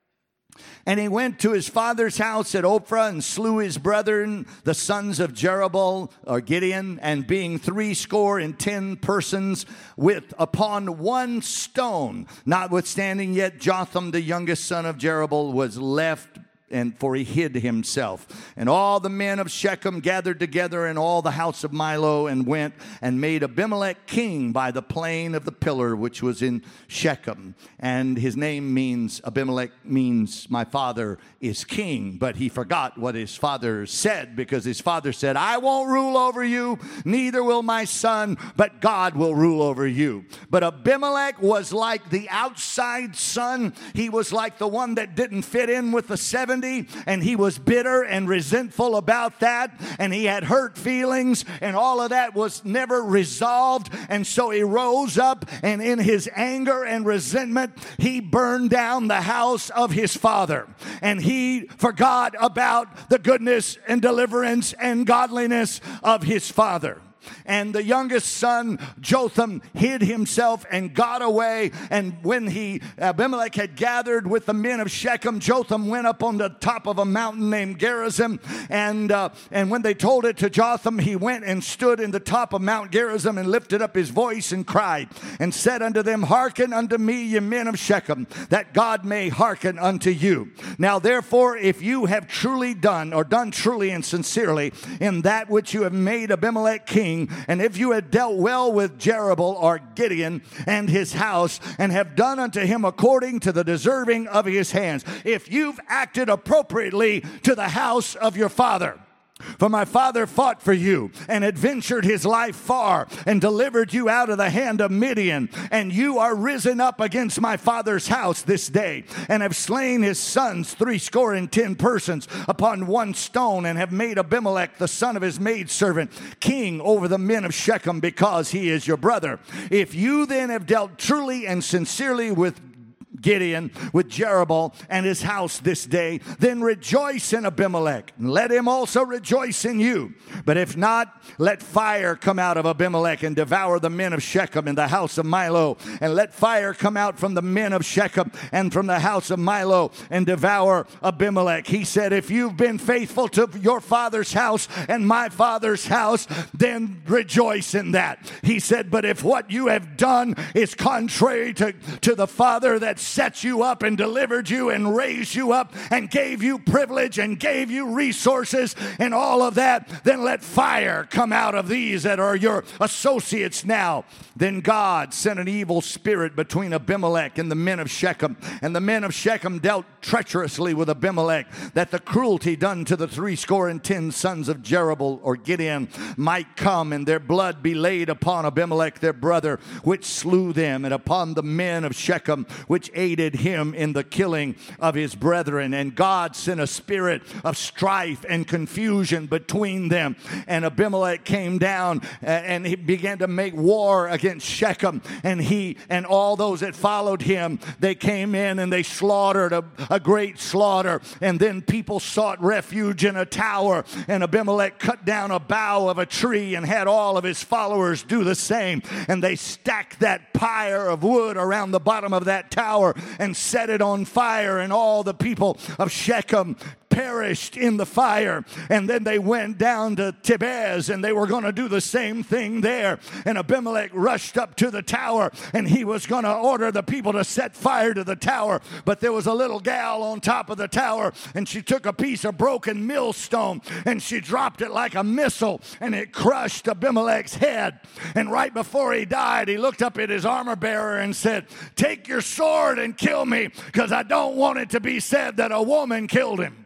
And he went to his father's house at Ophrah and slew his brethren, the sons of Jerubbaal, or Gideon, and being threescore and ten persons with upon one stone. Notwithstanding yet Jotham, the youngest son of Jerubbaal, was left, and for he hid himself. And all the men of Shechem gathered together in all the house of Milo, and went and made Abimelech king by the plain of the pillar, which was in Shechem. And his name means, Abimelech means, my father is king. But he forgot what his father said, because his father said, I won't rule over you, neither will my son, but God will rule over you. But Abimelech was like the outside son. He was like the one that didn't fit in with the seventy. And he was bitter and resentful about that, and he had hurt feelings, and all of that was never resolved. And so he rose up, and in his anger and resentment, he burned down the house of his father, and he forgot about the goodness and deliverance and godliness of his father. And the youngest son, Jotham, hid himself and got away. And when he, Abimelech had gathered with the men of Shechem, Jotham went up on the top of a mountain named Gerizim. And, uh, and when they told it to Jotham, he went and stood in the top of Mount Gerizim and lifted up his voice and cried and said unto them, hearken unto me, ye men of Shechem, that God may hearken unto you. Now therefore, if you have truly done, or done truly and sincerely, in that which you have made Abimelech king, and if you had dealt well with Jerubbaal or Gideon and his house, and have done unto him according to the deserving of his hands, if you've acted appropriately to the house of your father. For my father fought for you and adventured his life far and delivered you out of the hand of Midian. And you are risen up against my father's house this day, and have slain his sons threescore and ten persons upon one stone, and have made Abimelech, the son of his maidservant, king over the men of Shechem, because he is your brother. If you then have dealt truly and sincerely with Gideon, with Jerubbaal and his house this day, then rejoice in Abimelech, and let him also rejoice in you. But if not, let fire come out of Abimelech and devour the men of Shechem in the house of Milo. And let fire come out from the men of Shechem and from the house of Milo and devour Abimelech. He said, if you've been faithful to your father's house and my father's house, then rejoice in that. He said, but if what you have done is contrary to, to the father that set you up and delivered you and raised you up and gave you privilege and gave you resources and all of that, then let fire come out of these that are your associates now. Then God sent an evil spirit between Abimelech and the men of Shechem, and the men of Shechem dealt treacherously with Abimelech, that the cruelty done to the threescore and ten sons of Jerubbaal or Gideon might come, and their blood be laid upon Abimelech their brother, which slew them, and upon the men of Shechem, which aided him in the killing of his brethren. And God sent a spirit of strife and confusion between them. And Abimelech came down and he began to make war against Shechem. And he and all those that followed him, they came in and they slaughtered a, a great slaughter. And then people sought refuge in a tower. And Abimelech cut down a bough of a tree and had all of his followers do the same. And they stacked that pyre of wood around the bottom of that tower and set it on fire, and all the people of Shechem perished in the fire. And then they went down to Tibez, and they were going to do the same thing there. And Abimelech rushed up to the tower, and he was going to order the people to set fire to the tower. But there was a little gal on top of the tower, and she took a piece of broken millstone and she dropped it like a missile, and it crushed Abimelech's head. And right before he died, he looked up at his armor bearer and said, take your sword and kill me, because I don't want it to be said that a woman killed him.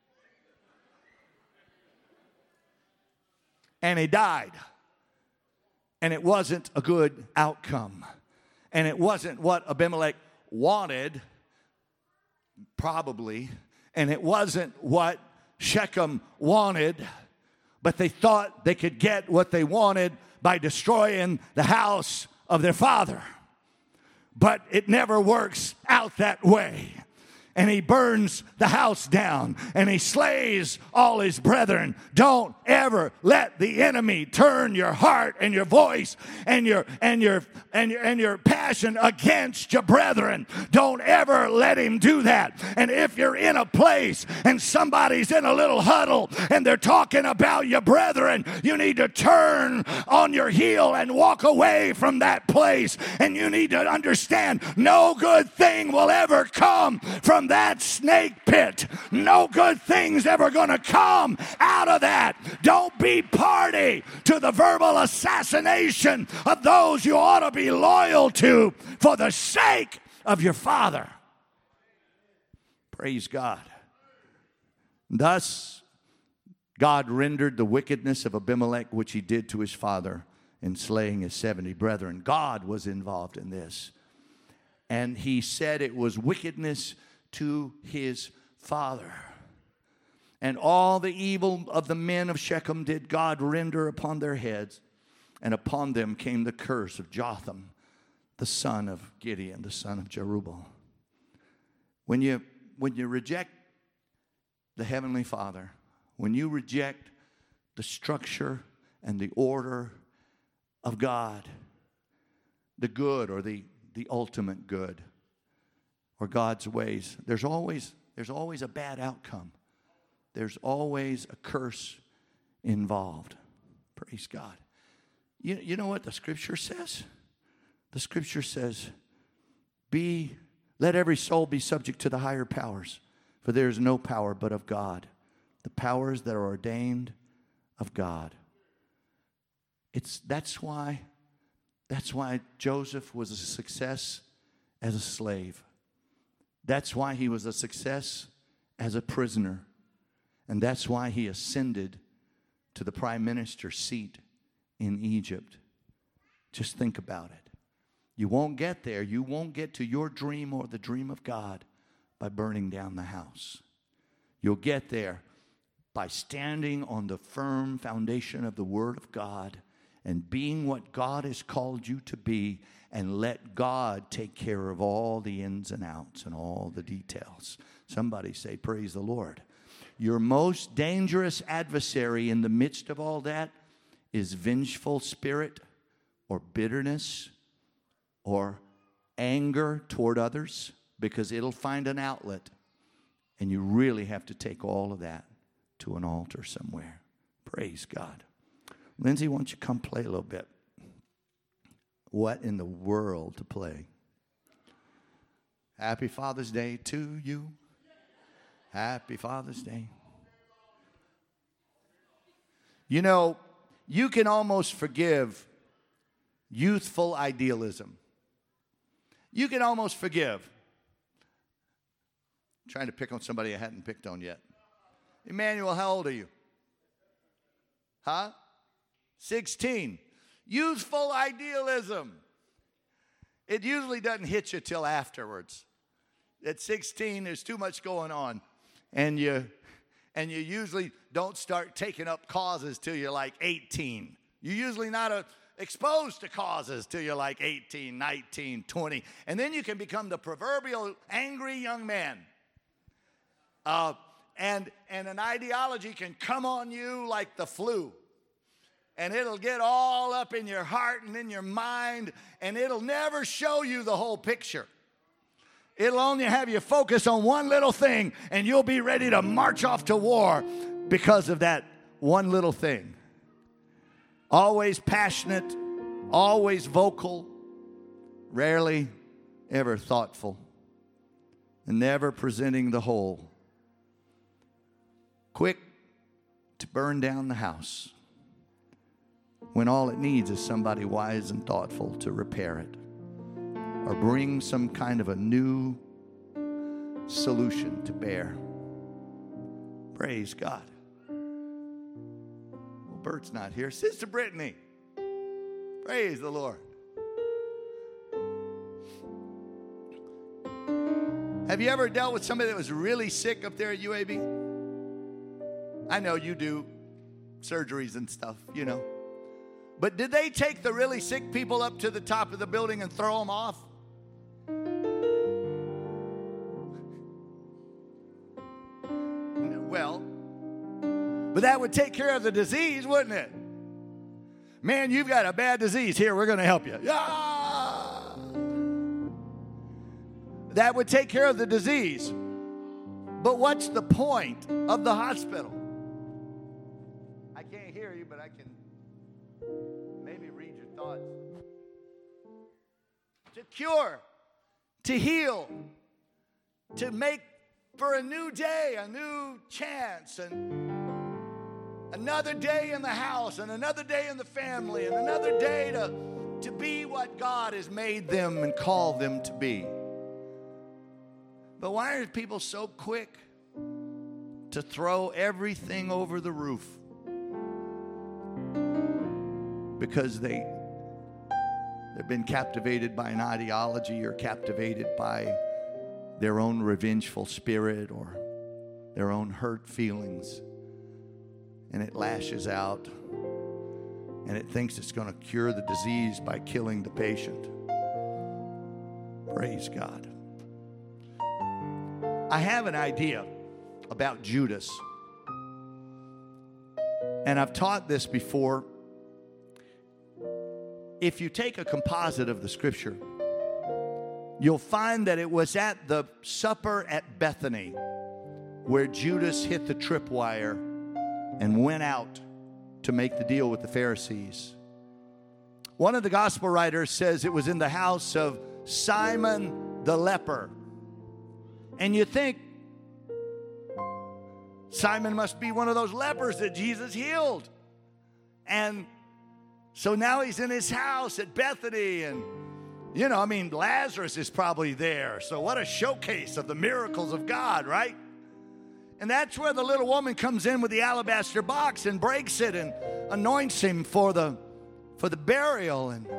And he died. And it wasn't a good outcome. And it wasn't what Abimelech wanted. probably, and it wasn't what Shechem wanted, but they thought they could get what they wanted by destroying the house of their father. But it never works out that way. And he burns the house down, and he slays all his brethren. Don't ever let the enemy turn your heart and your voice and your and your and your and your passion against your brethren. Don't ever let him do that. And if you're in a place and somebody's in a little huddle and they're talking about your brethren, you need to turn on your heel and walk away from that place. And you need to understand, no good thing will ever come from that snake pit. No good thing's ever going to come out of that. Don't be party to the verbal assassination of those you ought to be loyal to for the sake of your father. Praise God. Thus, God rendered the wickedness of Abimelech, which he did to his father in slaying his seventy brethren. God was involved in this. And he said it was wickedness to his father. And all the evil of the men of Shechem did God render upon their heads, and upon them came the curse of Jotham, the son of Gideon, the son of Jerubbaal. When you, when you reject the Heavenly Father, when you reject the structure and the order of God, the good or the, the ultimate good, or God's ways, there's always, there's always a bad outcome. There's always a curse involved. Praise God. You, you know what the Scripture says? The Scripture says, "Be let every soul be subject to the higher powers, for there is no power but of God. The powers that are ordained of God." It's that's why that's why Joseph was a success as a slave. That's why he was a success as a prisoner. And that's why he ascended to the prime minister's seat in Egypt. Just think about it. You won't get there. You won't get to your dream or the dream of God by burning down the house. You'll get there by standing on the firm foundation of the Word of God and being what God has called you to be, and let God take care of all the ins and outs and all the details. Somebody say, praise the Lord. Your most dangerous adversary in the midst of all that is vengeful spirit or bitterness or anger toward others, because it'll find an outlet, and you really have to take all of that to an altar somewhere. Praise God. Lindsay, why don't you come play a little bit? What in the world to play? Happy Father's Day to you. Happy Father's Day. You know, you can almost forgive youthful idealism. You can almost forgive. I'm trying to pick on somebody I hadn't picked on yet. Emmanuel, how old are you? Huh? sixteen. Youthful idealism. It usually doesn't hit you till afterwards. At sixteen, there's too much going on. And you and you usually don't start taking up causes till you're like eighteen. You're usually not a, exposed to causes till you're like eighteen, nineteen, twenty. And then you can become the proverbial angry young man. Uh, and, and an ideology can come on you like the flu. And it'll get all up in your heart and in your mind, and it'll never show you the whole picture. It'll only have you focus on one little thing, and you'll be ready to march off to war because of that one little thing. Always passionate, always vocal, rarely ever thoughtful, and never presenting the whole. Quick to burn down the house, when all it needs is somebody wise and thoughtful to repair it or bring some kind of a new solution to bear. Praise God. Well, Bert's not here. Sister Brittany, praise the Lord. Have you ever dealt with somebody that was really sick up there at U A B? I know you do surgeries and stuff, you know. But did they take the really sick people up to the top of the building and throw them off? Well, but that would take care of the disease, wouldn't it? Man, you've got a bad disease. Here, we're going to help you. Yeah! That would take care of the disease. But what's the point of the hospital? I can't hear you, but I can maybe read your thoughts. To cure, to heal, to make for a new day, a new chance, and another day in the house, and another day in the family, and another day to, to be what God has made them and called them to be. But why are people so quick to throw everything over the roof? Because they, they've been captivated by an ideology or captivated by their own revengeful spirit or their own hurt feelings. And it lashes out. And it thinks it's going to cure the disease by killing the patient. Praise God. I have an idea about Judas. And I've taught this before. If you take a composite of the scripture, you'll find that it was at the supper at Bethany where Judas hit the tripwire and went out to make the deal with the Pharisees. One of the gospel writers says it was in the house of Simon the leper. And you think, Simon must be one of those lepers that Jesus healed. And so now he's in his house at Bethany, and you know, I mean, Lazarus is probably there. So what a showcase of the miracles of God, right? And that's where the little woman comes in with the alabaster box and breaks it and anoints him for the for the burial. And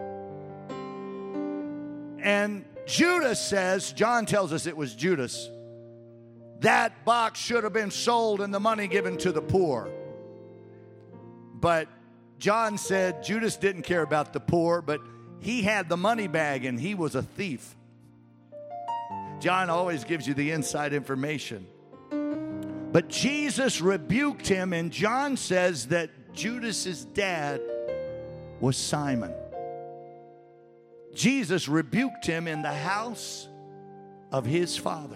and Judas says, John tells us it was Judas, that box should have been sold and the money given to the poor. But John said Judas didn't care about the poor, but he had the money bag and he was a thief. John always gives you the inside information. But Jesus rebuked him, and John says that Judas's dad was Simon. Jesus rebuked him in the house of his father.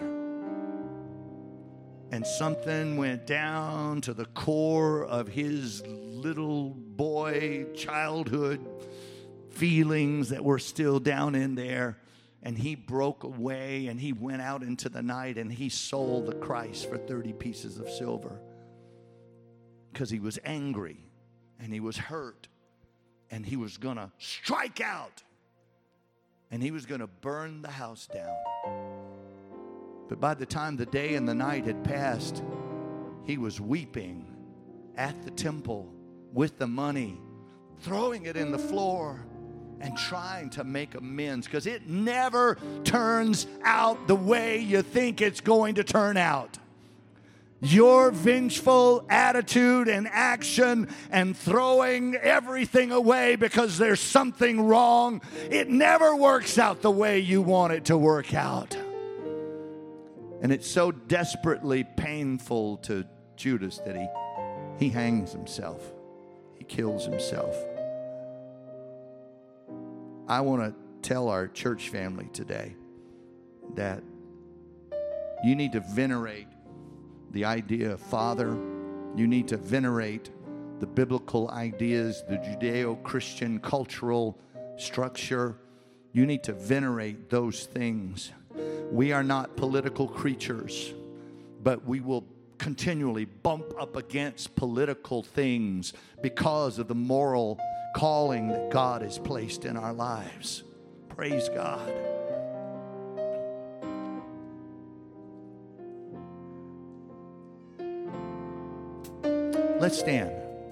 And something went down to the core of his little boy childhood feelings that were still down in there. And he broke away and he went out into the night and he sold the Christ for thirty pieces of silver. Because he was angry and he was hurt and he was going to strike out and he was going to burn the house down. But by the time the day and the night had passed, he was weeping at the temple with the money, throwing it in the floor and trying to make amends, because it never turns out the way you think it's going to turn out. Your vengeful attitude and action and throwing everything away because there's something wrong, it never works out the way you want it to work out. And it's so desperately painful to Judas that he, he hangs himself. He kills himself. I want to tell our church family today that you need to venerate the idea of Father. You need to venerate the biblical ideas, the Judeo-Christian cultural structure. You need to venerate those things. We are not political creatures, but we will continually bump up against political things because of the moral calling that God has placed in our lives. Praise God. Let's stand.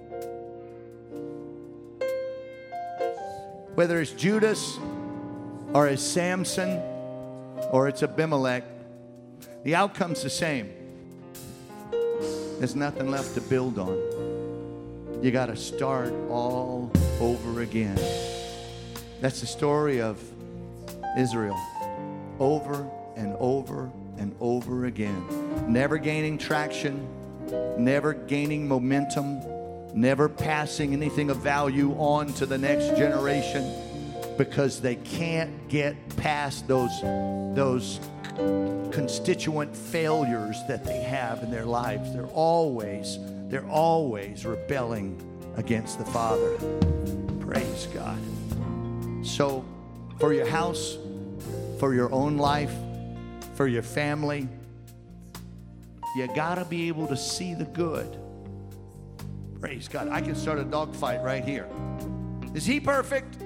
Whether it's Judas or it's Samson or it's Abimelech, the outcome's the same. There's nothing left to build on. You got to start all over again. That's the story of Israel. Over and over and over again. Never gaining traction, never gaining momentum, never passing anything of value on to the next generation, because they can't get past those, those constituent failures that they have in their lives. They're always, they're always rebelling against the Father. Praise God. So for your house, for your own life, for your family, you gotta be able to see the good. Praise God. I can start a dogfight right here. Is he perfect?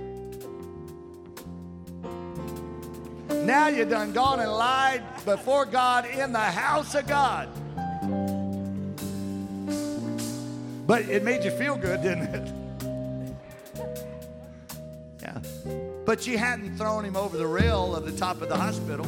Now you done gone and lied before God in the house of God. But it made you feel good, didn't it? Yeah. But you hadn't thrown him over the rail of the top of the hospital.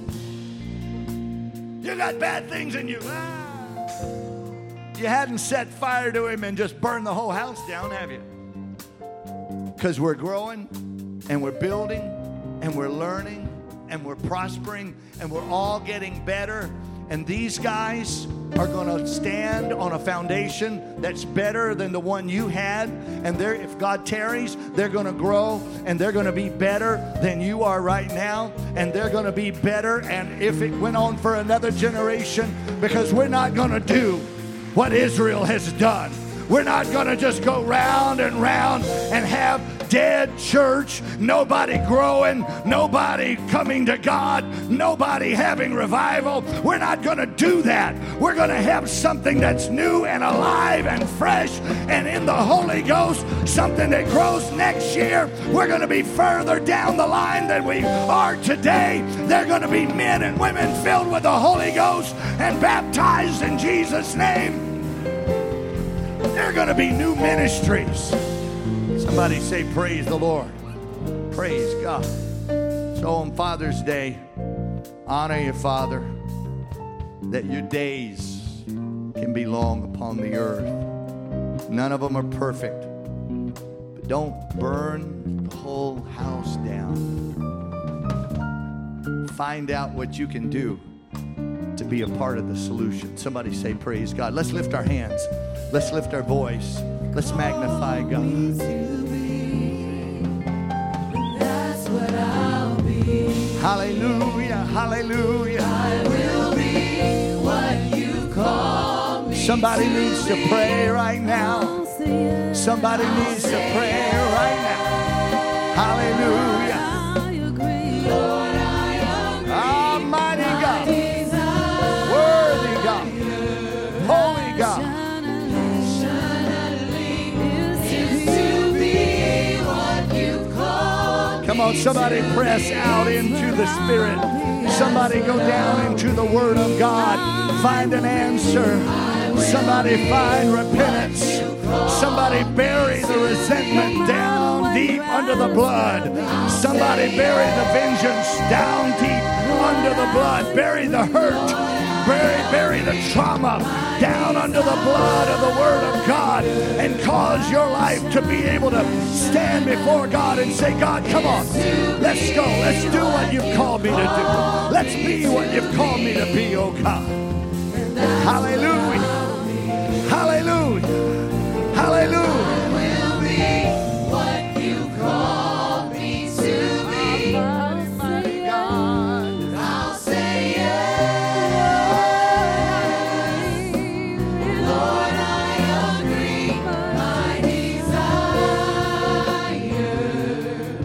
You got bad things in you. Ah. You hadn't set fire to him and just burned the whole house down, have you? Because we're growing and we're building and we're learning and we're prospering and we're all getting better. And these guys are going to stand on a foundation that's better than the one you had. And they're, if God tarries, they're going to grow and they're going to be better than you are right now. And they're going to be better. And if it went on for another generation, because we're not going to do what Israel has done. We're not going to just go round and round and have dead church, nobody growing, nobody coming to God, nobody having revival. We're not going to do that. We're going to have something that's new and alive and fresh and in the Holy Ghost, something that grows next year. We're going to be further down the line than we are today. They're going to be men and women filled with the Holy Ghost and baptized in Jesus' name. There are going to be new ministries. Somebody say, praise the Lord. Praise God. So on Father's Day, honor your Father, that your days can be long upon the earth. None of them are perfect. But don't burn the whole house down. Find out what you can do to be a part of the solution. Somebody say, praise God. Let's lift our hands. Let's lift our voice. Let's magnify God. That's what I'll be. Hallelujah, hallelujah. I will be what you call me. Somebody needs to pray right now. Somebody needs to pray right now. Hallelujah. Lord, I agree. Almighty God. Worthy God. Holy God. Come on, somebody press out into the Spirit. Somebody go down into the Word of God. Find an answer. Somebody find repentance. Somebody bury the resentment down deep under the blood. Somebody bury the vengeance down deep under the blood. Bury the hurt. Bury, bury the trauma down under the blood of the Word of God, and cause your life to be able to stand before God and say, God, come on, let's go. Let's do what you've called me to do. Let's be what you've called me to be, oh God. Hallelujah. Hallelujah. Hallelujah. I will be what you call me to be. I'll say yes. Lord, I agree. My desire,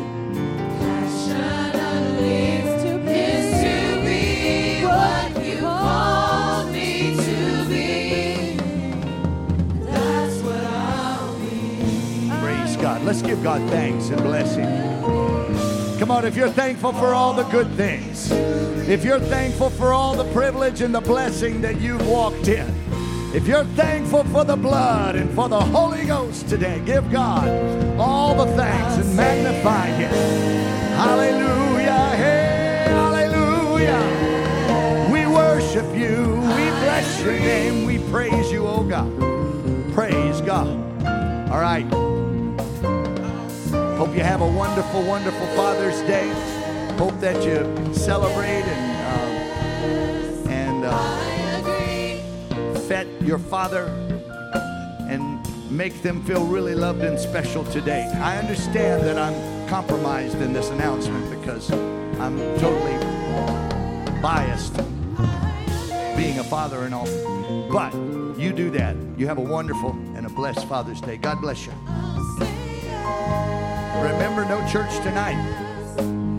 passionately, is to be what you called me to be. That's what I'll be. Praise God. Let's give God thanks and bless Him. Come on, if you're thankful for all the good things, if you're thankful for all the privilege and the blessing that you've walked in, if you're thankful for the blood and for the Holy Ghost today, give God all the thanks and magnify Him. Hallelujah. Hey, hallelujah. We worship your name. We praise you, oh God. Praise God. All right. Hope you have a wonderful, wonderful Father's Day. Hope that you celebrate and uh, and uh, fet your father and make them feel really loved and special today. I understand that I'm compromised in this announcement because I'm totally biased being a father and all. But you do that. You have a wonderful and a blessed Father's Day. God bless you. Remember, no church tonight.